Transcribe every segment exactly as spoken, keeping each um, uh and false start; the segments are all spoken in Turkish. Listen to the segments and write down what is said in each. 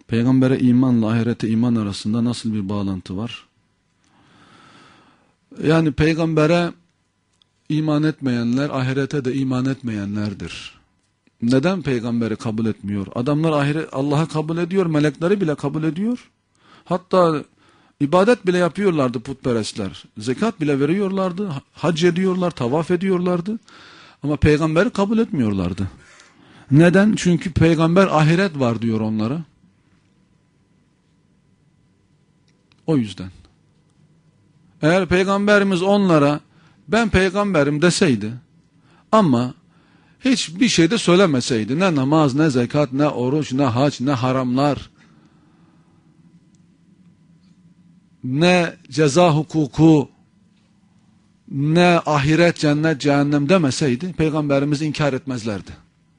Peygambere imanla ahirete iman arasında nasıl bir bağlantı var? Yani peygambere iman etmeyenler ahirete de iman etmeyenlerdir. Neden peygamberi kabul etmiyor? Adamlar ahiret Allah'ı kabul ediyor, melekleri bile kabul ediyor. Hatta ibadet bile yapıyorlardı putperestler. Zekat bile veriyorlardı, hac ediyorlar, tavaf ediyorlardı. Ama peygamberi kabul etmiyorlardı. Neden? Çünkü peygamber ahiret var diyor onlara. O yüzden. Eğer peygamberimiz onlara ben peygamberim deseydi ama hiçbir şey de söylemeseydi, ne namaz, ne zekat, ne oruç, ne hac, ne haramlar, ne ceza hukuku, ne ahiret, cennet, cehennem demeseydi peygamberimizi inkar etmezlerdi.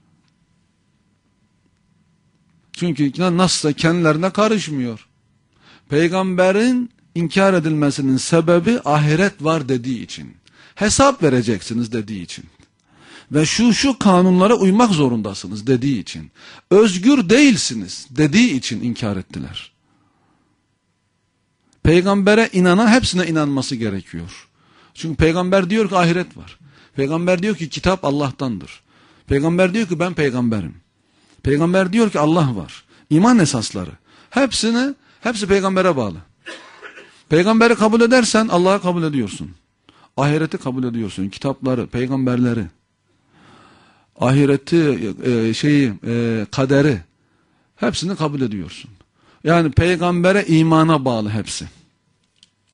Çünkü nasılsa kendilerine karışmıyor. Peygamberin inkar edilmesinin sebebi ahiret var dediği için. Hesap vereceksiniz dediği için. Ve şu şu kanunlara uymak zorundasınız dediği için. Özgür değilsiniz dediği için inkar ettiler. Peygambere inanan hepsine inanması gerekiyor. Çünkü peygamber diyor ki ahiret var. Peygamber diyor ki kitap Allah'tandır. Peygamber diyor ki ben peygamberim. Peygamber diyor ki Allah var. İman esasları. Hepsini, hepsi peygambere bağlı. Peygamberi kabul edersen Allah'ı kabul ediyorsun. Ahireti kabul ediyorsun. Kitapları, peygamberleri. Ahireti, e, şeyi, e, kaderi. Hepsini kabul ediyorsun. Yani peygambere imana bağlı hepsi.